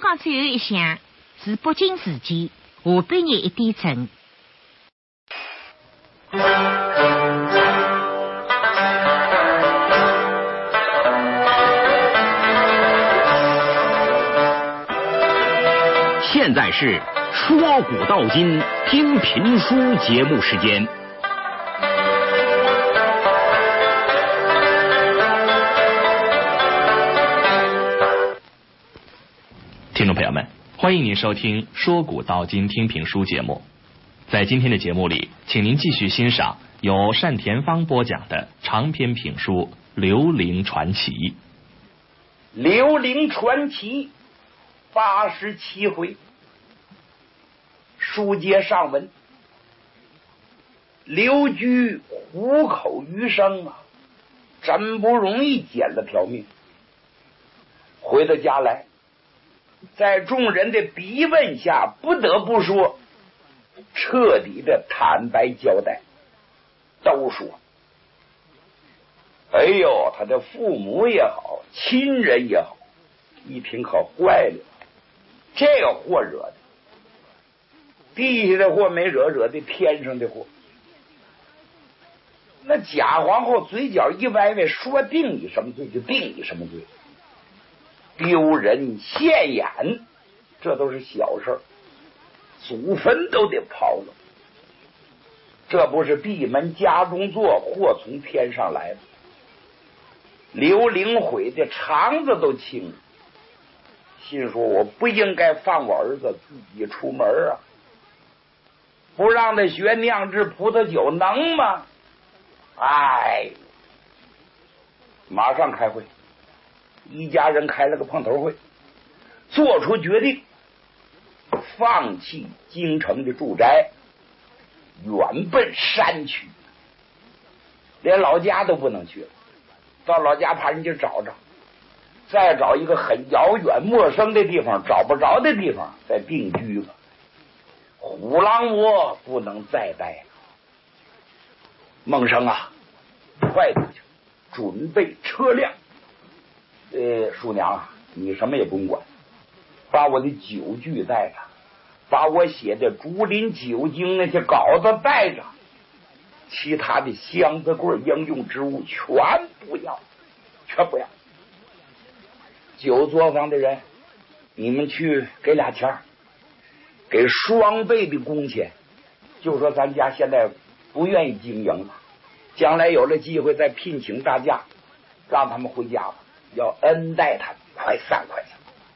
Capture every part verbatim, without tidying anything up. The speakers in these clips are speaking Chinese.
讲最后一项是北京时间下半日一点钟。 现在是说古道今听评书节目时间。 听众朋友们，欢迎您收听说古道今听评书节目。在今天的节目里，请您继续欣赏由单田芳播讲的长篇评书《刘伶传奇》。 刘伶传奇八十七回，书接上文。刘居虎口余生啊，真不容易捡了条命。回到家来，在众人的逼问下，不得不说，彻底的坦白交代。都说，哎呦，他的父母也好，亲人也好，一听可坏了，这个祸惹的，地下的祸没惹，惹的天上的祸。那贾皇后嘴角一歪歪，说定你什么罪就定你什么罪，丢人现眼，这都是小事儿，祖坟都得刨了。这不是闭门家中坐，祸从天上来的。刘伶悔的肠子都青了，心说我不应该放我儿子自己出门啊，不让他学酿制葡萄酒能吗？哎，马上开会，一家人开了个碰头会，做出决定，放弃京城的住宅，远奔山区，连老家都不能去了，到老家怕人家找着，再找一个很遥远陌生的地方，找不着的地方再定居吧。虎狼窝不能再待了。孟生啊，快点去准备车辆。呃，叔娘啊，你什么也不用管，把我的酒具带着，把我写的竹林酒经那些稿子带着，其他的箱子柜应用之物全不要，全不要。酒作坊的人，你们去给俩钱，给双倍的工钱，就说咱家现在不愿意经营了，将来有了机会再聘请大家，让他们回家吧，要恩待他们，快散快散。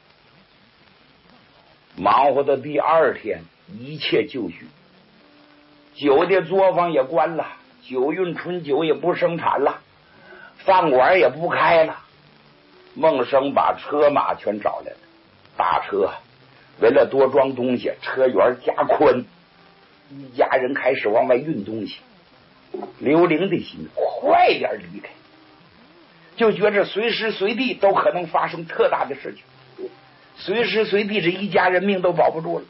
忙活的第二天，一切就绪，酒的作坊也关了，酒运春酒也不生产了，饭馆也不开了。孟生把车马全找来了，大车为了多装东西，车辕加宽，一家人开始往外运东西。刘伶的心快点离开，就觉着随时随地都可能发生特大的事情，随时随地这一家人命都保不住了。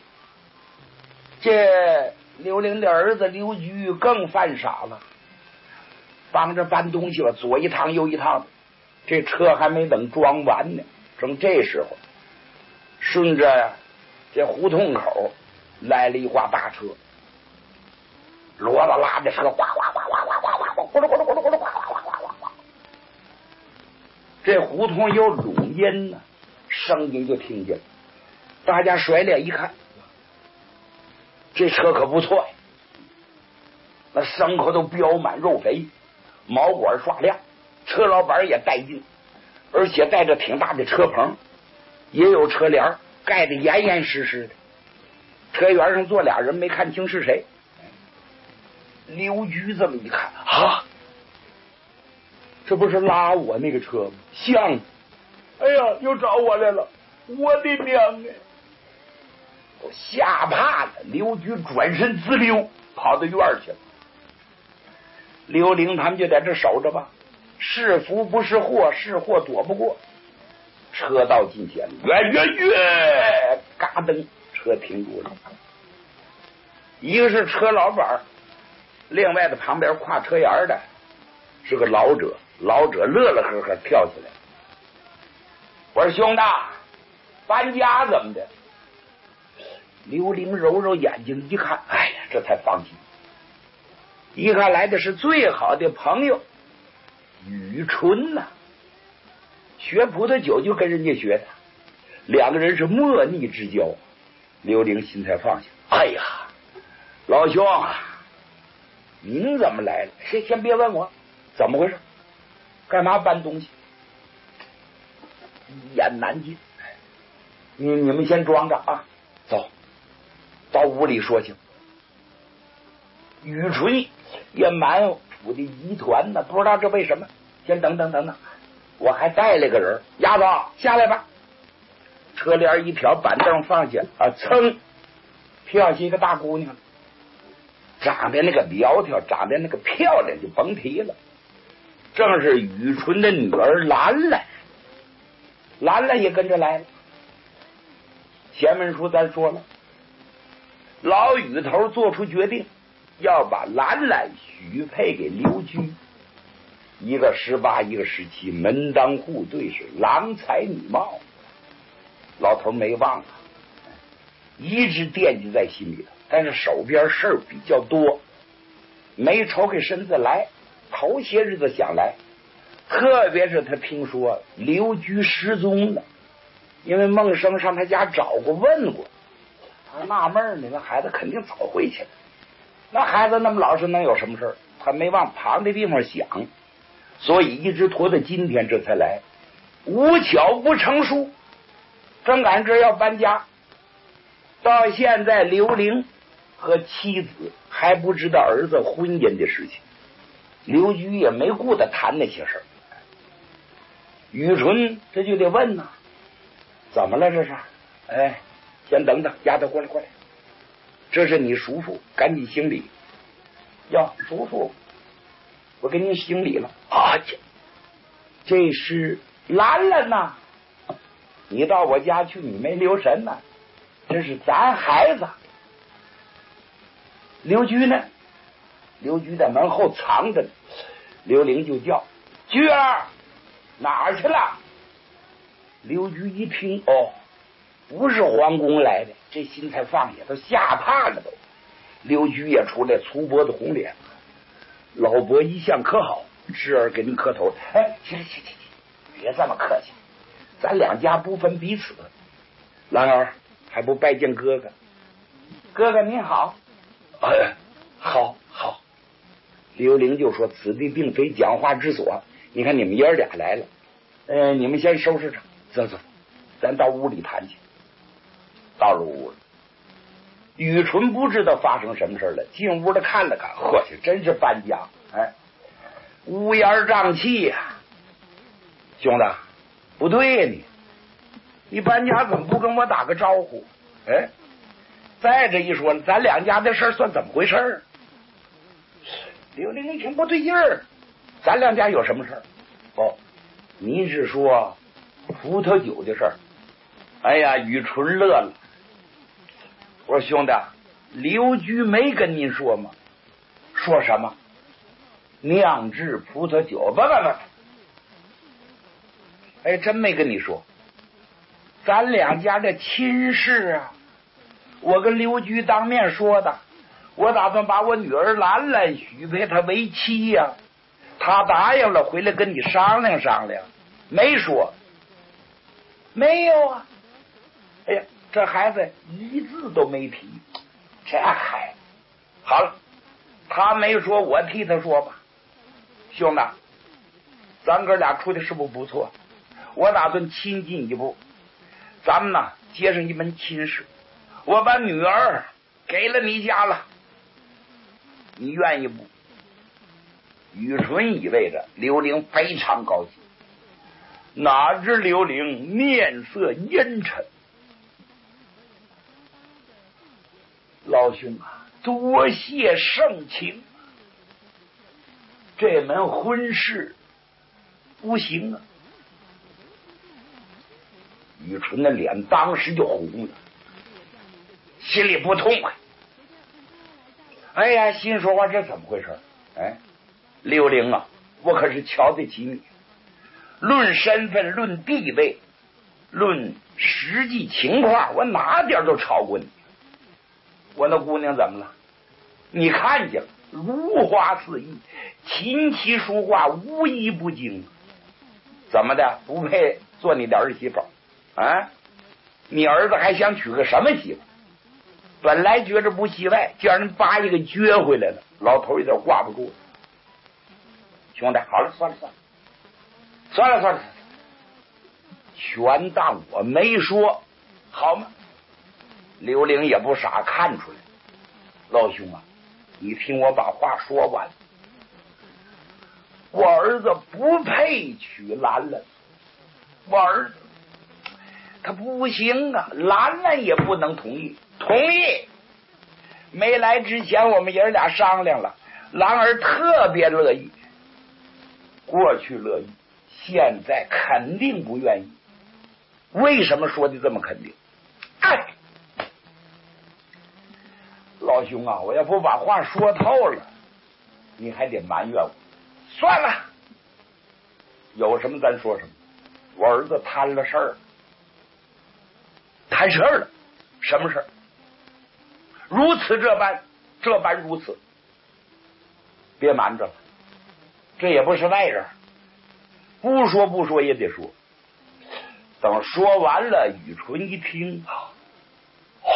这刘伶的儿子刘居更犯傻了，帮着搬东西吧，左一趟右一趟的，这车还没等装完呢。正这时候，顺着这胡同口来了一挂大车，骡子拉着车，哗哗哗哗哗哗哗哗，咕噜咕噜咕噜咕噜，哗哗哗哗哗哗。这胡同有拢音呢，声音就听见了。大家甩脸一看，这车可不错呀，那牲口都膘满肉肥，毛管刷亮，车老板也带劲，而且带着挺大的车棚，也有车帘盖得严严实实的。车辕上坐俩人，没看清是谁。刘居这么一看啊，这不是拉我那个车吗？像，哎呀，又找我来了，我的娘哎！我吓怕了，刘居转身滋溜跑到院去了。刘伶他们就在这守着吧，是福不是祸，是祸躲不过。车到近前，远远远，嘎噔，车停住了。一个是车老板，另外的旁边挎车沿的是个老者，老者乐乐呵呵跳起来，我说兄弟， 搬家怎么的？刘玲揉揉眼睛一看，哎呀，这才放心。一看来的是最好的朋友雨纯呐、啊，学葡萄酒就跟人家学的，两个人是莫逆之交。刘玲心才放下。哎呀，老兄啊，您怎么来了？先先别问我怎么回事，干嘛搬东西？一言难尽。你你们先装着啊，走到屋里说去。雨纯也满腹的疑团呢，不知道这为什么。先等等等等，我还带了个人，丫头下来吧。车帘一挑，板凳放下啊，噌，跳下一个大姑娘，长得那个苗条，长得那个漂亮，就甭提了。正是雨纯的女儿兰兰，兰兰也跟着来了。前文书咱说了，老雨头做出决定，要把兰兰许配给刘居，一个十八，一个十七，门当户对，是郎才女貌。老头没忘了，一直惦记在心里头，但是手边事儿比较多，没抽开身子来。头些日子想来，特别是他听说刘居失踪了，因为孟生上他家找过问过，他纳闷呢，那孩子肯定早回去了。那孩子那么老实，能有什么事儿？他没往旁的地方想，所以一直拖到今天这才来。无巧不成书，正赶着要搬家，到现在刘玲和妻子还不知道儿子婚姻的事情，刘居也没顾得谈那些事儿。雨纯这就得问呐、啊，怎么了这是？哎，先等等，丫头过来过来，这是你叔父，赶紧行礼。哟，叔父，我给您行礼了啊！这这是兰兰呐，你到我家去，你没留神呐、啊，这是咱孩子。刘居呢？刘居在门后藏着呢。刘玲就叫居儿，哪儿去了？刘居一听，哦，不是皇宫来的，这心才放下，都吓怕了都。刘居也出来，粗脖子红脸，老伯一向可好，侄儿给您磕头。哎，去去去去，别这么客气，咱两家不分彼此。兰儿还不拜见哥哥？哥哥您好。哎，好好。刘玲就说：“此地并非讲话之所，你看你们爷儿俩来了，呃，你们先收拾着，走走，咱到屋里谈去。”到了屋了，雨纯不知道发生什么事了，进屋的看了看，呵，这真是搬家，哎，乌烟瘴气呀、啊！兄弟，不对呀、啊、你，你搬家怎么不跟我打个招呼？哎，再这一说，咱两家的事算怎么回事？刘玲一听不对劲儿，咱两家有什么事儿？哦，您是说葡萄酒的事儿？哎呀，雨纯乐了。我说兄弟，刘居没跟您说吗？说什么？酿制葡萄酒？不不不，哎，真没跟你说。咱两家的亲事啊，我跟刘居当面说的。我打算把我女儿兰兰许配他为妻呀、啊，他答应了，回来跟你商量商量。没说，没有啊。哎呀，这孩子一字都没提，这孩好了，他没说，我替他说吧。兄弟，咱哥俩处的是不是不错？我打算亲进一步，咱们呢接上一门亲事，我把女儿给了你家了。你愿意不？雨纯以为着刘玲非常高兴，哪知刘玲面色阴沉。老兄啊，多谢盛情，这门婚事不行啊！雨纯的脸当时就红了，心里不痛快。哎呀，心说话这怎么回事？哎，刘玲啊，我可是瞧得起你。论身份，论地位， 论实际情况，我哪点都超过你。我那姑娘怎么了？你看见了，如花似玉，琴棋书画无一不精。怎么的，不配做你的儿媳妇啊？你儿子还想娶个什么媳妇？本来觉着不意外，叫人扒一个撅回来了，老头有点挂不住。兄弟，好了，算了算了，算了算了，全当我没说，好吗？刘玲也不傻，看出来。老兄啊，你听我把话说完。我儿子不配娶兰兰，我儿子他不行啊，兰兰也不能同意。同意。没来之前我们爷俩商量了，兰儿特别乐意，过去乐意，现在肯定不愿意。为什么说的这么肯定？哎，老兄啊，我要不把话说透了，你还得埋怨我。算了，有什么咱说什么。我儿子摊了事儿，摊事儿了，什么事儿？如此这般，这般如此，别瞒着了，这也不是外人，不说不说也得说。等说完了，雨纯一听，哦，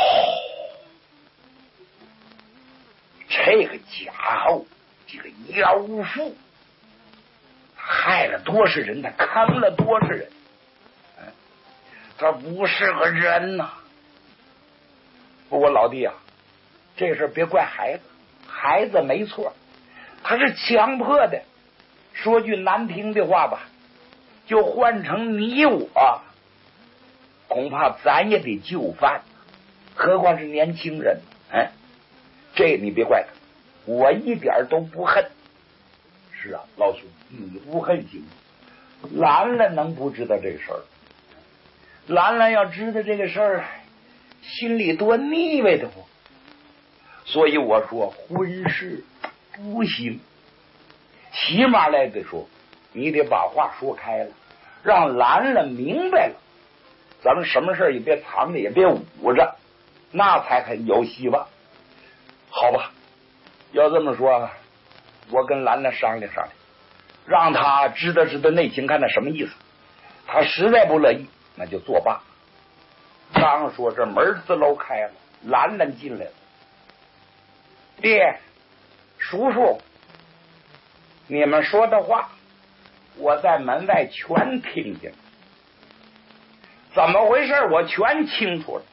这个家伙，这个妖妇，害了多少人，他坑了多少人，他不是个人呐、啊。不过老弟啊，这事别怪孩子，孩子没错，他是强迫的。说句难听的话吧，就换成你我，恐怕咱也得就范，何况是年轻人。哎，这你别怪他，我一点都不恨。是啊，老兄，你不恨行，兰兰能不知道这事儿？兰兰要知道这个事儿，心里多腻歪的不？所以我说婚事不行，起码来得说，你得把话说开了，让兰兰明白了，咱们什么事也别藏着，也别捂着，那才很有希望。好吧，要这么说，我跟兰兰商量商量，让他知道知道内情，看他什么意思。他实在不乐意，那就作罢。刚说这门自楼开了，兰兰进来了。爹，叔叔，你们说的话我在门外全听见了，怎么回事我全清楚了。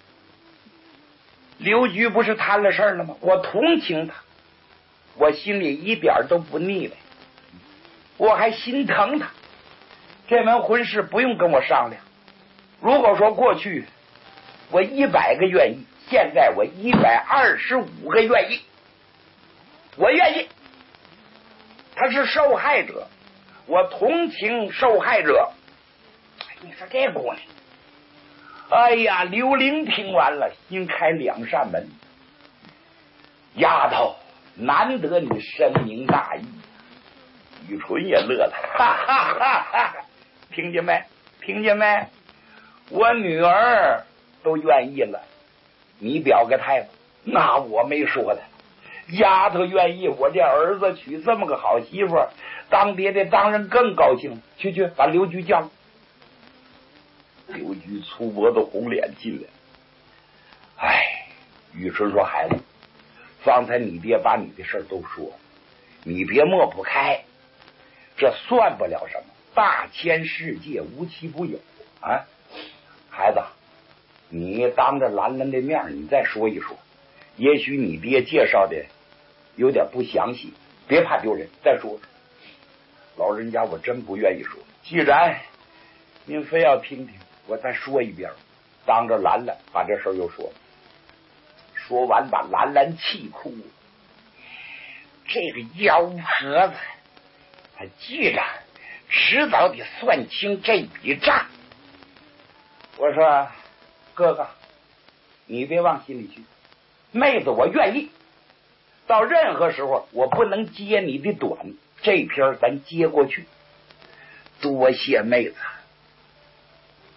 刘局不是摊了事儿了吗？我同情他，我心里一点都不腻歪，我还心疼他。这门婚事不用跟我商量，如果说过去我一百个愿意，现在我一百二十五个愿意，我愿意。他是受害者，我同情受害者。你说这姑娘，哎呀，刘玲听完了，心开两扇门。丫头，难得你深明大义。雨纯也乐了，哈哈哈哈！听见没？听见没？我女儿都愿意了，你表个态吧。那我没说的，丫头愿意，我这儿子娶这么个好媳妇，当爹的当然更高兴。去去，把刘局叫来。刘局粗脖子红脸进来。哎，雨纯说：“孩子，方才你爹把你的事都说了，你别抹不开，这算不了什么。大千世界无奇不有啊！孩子，你当着兰兰的面，你再说一说。也许你爹介绍的有点不详细，别怕丢人，再说说。老人家，我真不愿意说。既然您非要听听，我再说一遍。当着兰兰把这事儿又说了，说完把兰兰气哭了。这个妖婆子，他既然迟早得算清这笔账。我说哥哥，你别往心里去，妹子我愿意，到任何时候我不能接你的短，这篇咱接过去。多谢妹子。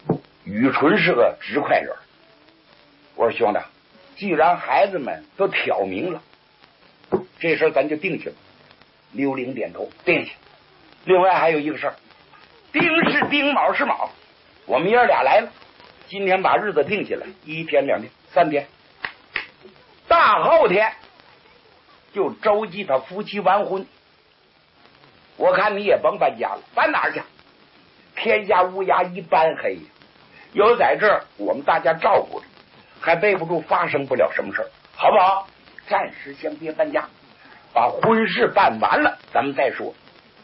雨纯是个直快人。我说兄弟，既然孩子们都挑明了，这事儿咱就定下了。刘玲点头，定下。另外还有一个事儿，丁是丁，卯是卯，我们爷儿俩来了，今天把日子定下来，一天、两天、三天，大后天就周记他夫妻完婚。我看你也甭搬家了，搬哪儿去？天下乌鸦一般黑，有在这儿我们大家照顾着，还背不住发生不了什么事儿，好不好？暂时先别搬家，把婚事办完了咱们再说。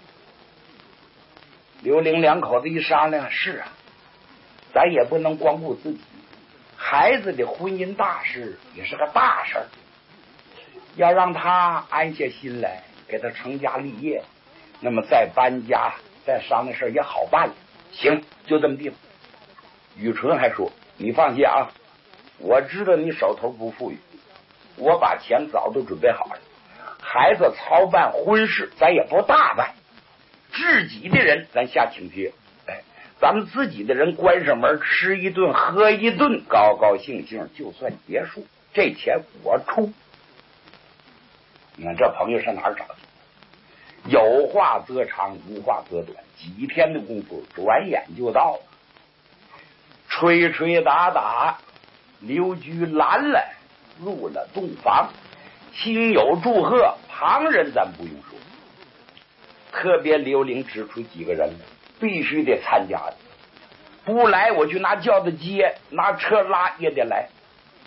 刘玲两口子一商量，是啊，咱也不能光顾自己，孩子的婚姻大事也是个大事儿，要让他安下心来，给他成家立业，那么再搬家再商量事儿也好办了。行，就这么定。雨纯还说，你放心啊，我知道你手头不富裕，我把钱早都准备好了，孩子操办婚事咱也不大办，自己的人咱下请帖，哎，咱们自己的人关上门吃一顿喝一顿，高高兴兴就算结束，这钱我出。你看这朋友上哪儿找去？有话则长，无话则短，几天的功夫转眼就到了。吹吹打打，刘居拦了，入了洞房，亲友祝贺，旁人咱不用说，特别刘玲指出几个人来，必须得参加的，不来我就拿轿子接，拿车拉也得来。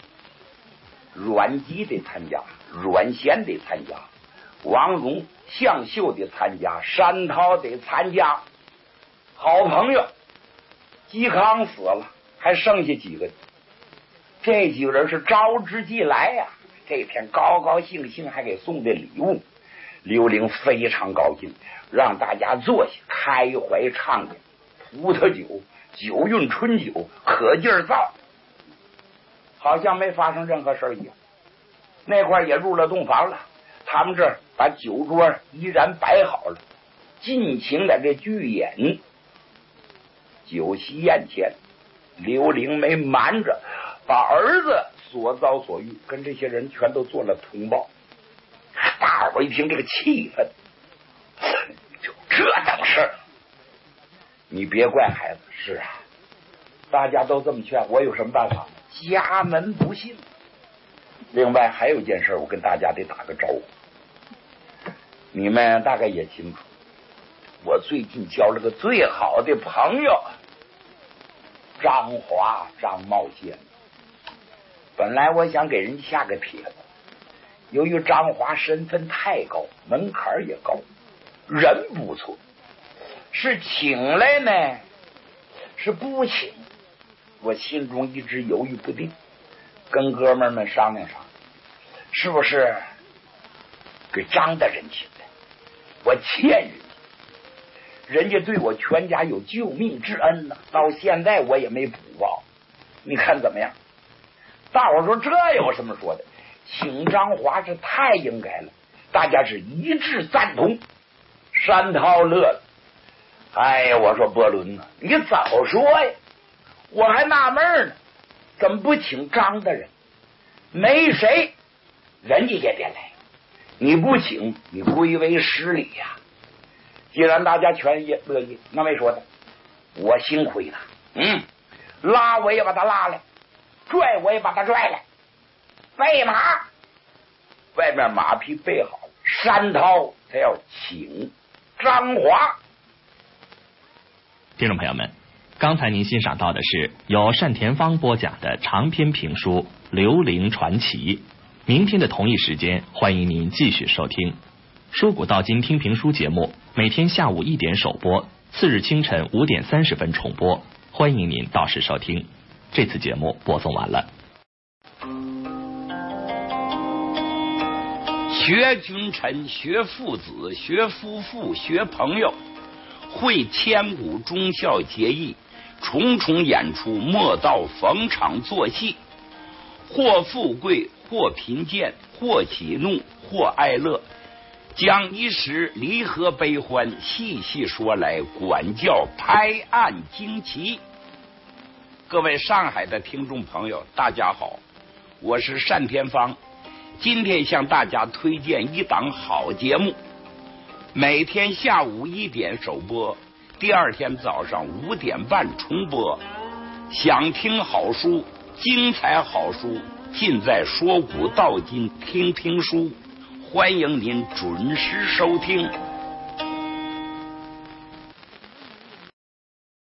阮籍得参加，阮咸得参加，王荣、向秀得参加，山涛得参加。好朋友嵇康死了，还剩下几个？这几个人是招之即来呀、啊！这天高高兴兴，还给送的礼物。刘玲非常高兴，让大家坐下，开怀畅饮，葡萄酒、酒韵春酒，可劲儿造，好像没发生任何事一样。那块也入了洞房了，他们这儿把酒桌依然摆好了，尽情在这聚演。酒席宴前，刘玲没瞒着，把儿子所遭所遇跟这些人全都做了通报。大伙一听这个气氛，就这等事儿，你别怪孩子。是啊，大家都这么劝，我有什么办法？家门不幸。另外还有一件事，我跟大家得打个招呼，你们大概也清楚，我最近交了个最好的朋友张华，张茂先。本来我想给人下个帖子，由于张华身份太高，门槛也高，人不错，是请来呢是不请，我心中一直犹豫不定，跟哥们儿们商量商量，是不是给张大人请的？我欠人家，人家对我全家有救命之恩呢，到现在我也没补报，你看怎么样？大伙说这有什么说的？请张华是太应该了，大家是一致赞同。山涛乐了，哎呀，我说伯伦呢，你早说呀，我还纳闷呢，怎么不请张大人？没谁，人家也得来，你不请，你归为失礼呀、啊。既然大家全也乐意，那没说的，我辛亏了，嗯，拉我也把他拉来，拽我也把他拽来，备马，外面马匹备好了，山涛他要请张华。 听众朋友们，刚才您欣赏到的是由单田芳播讲的长篇评书《刘伶传奇》。明天的同一时间，欢迎您继续收听说古道今听评书节目，每天下午一点首播，次日清晨五点三十分重播，欢迎您到时收听。这次节目播送完了。 学君臣，学父子，学夫妇，学朋友，会千古忠孝节义，重重演出，莫道逢场作戏，或富贵，或贫贱，或喜怒，或哀乐，将一时离合悲欢细细说来，管教拍案惊奇。 各位上海的听众朋友，大家好，我是单田芳，今天向大家推荐一档好节目，每天下午一点首播，第二天早上五点半重播。想听好书，精彩好书尽在说古道今听评书，欢迎您准时收听。